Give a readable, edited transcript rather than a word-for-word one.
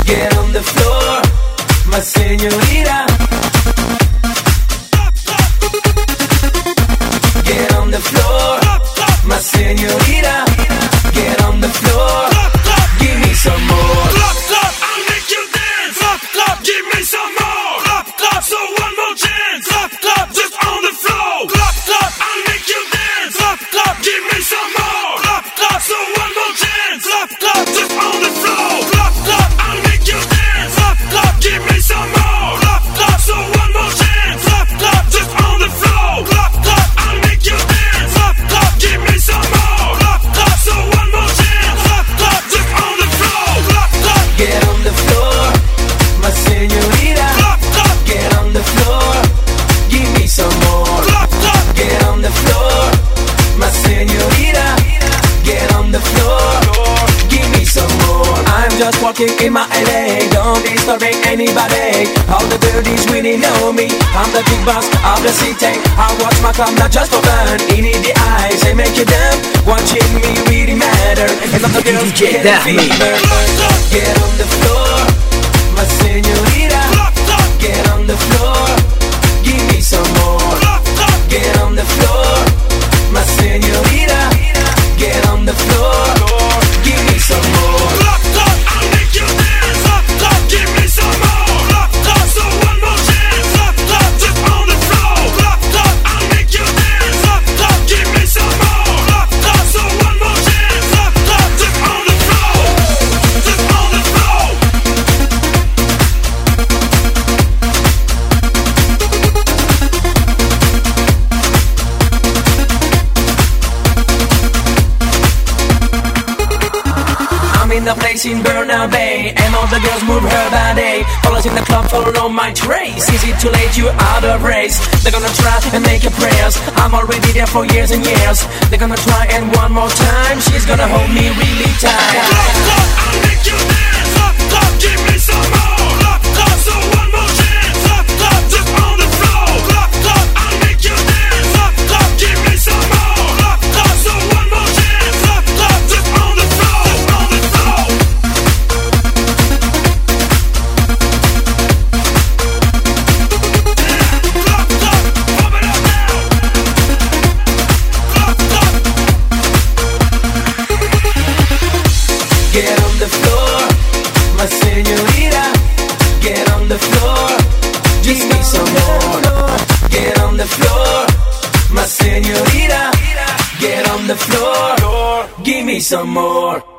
Get on the floor, my señorita. Get on the floor, my señorita. Get on the floor, give me some more. I'll make you dance. Give me some more. So one more chance. Just on the floor. I'll make you dance. Give me some more. So one more chance. Just on the floor. I'll make you dance. Give me some more. So one more chance. Just on the floor. I'll make you dance. Give me some more. So one more chance. Just on the floor. Get on the floor, my señorita. Get on the floor, give me some more. Get on the floor, my señorita. Get on the floor, give me some more. I'm just walking in my LA, don't disturbing anybody. All the birdies really know me, I'm the big boss of the city. I watch my club not just for fun, in the eyes they make you dumb. Watching me really matter, and all the girls get fever. Get on the floor, my señorita. Get on the floor, give me some more. Get on the floor, my señorita. Get on the floor, give me some more. I'll make you dance. Give me some more. So one more chance. Just on the floor. I'll make you dance. Give me some more. So one more chance. Just on the floor. Just on the floor. I'm in the place in Bernal Bay, and all the girls move her body. Fellas in the club follow my trace. Easy to let you out of race. They're gonna try and make a prayers. I'm already there for years and years. They're gonna try and one more time she's gonna hold me really tight. I'll make you dance. Give me some more. So one more chance. Just on the floor. I'll make you dance. Give me some more. So one more chance. Just on the floor. On the floor. Pump it up now. Get on the floor, my señorita. Get on the floor, give me some more. Get on the floor, my señorita. Get on the floor, give me some more.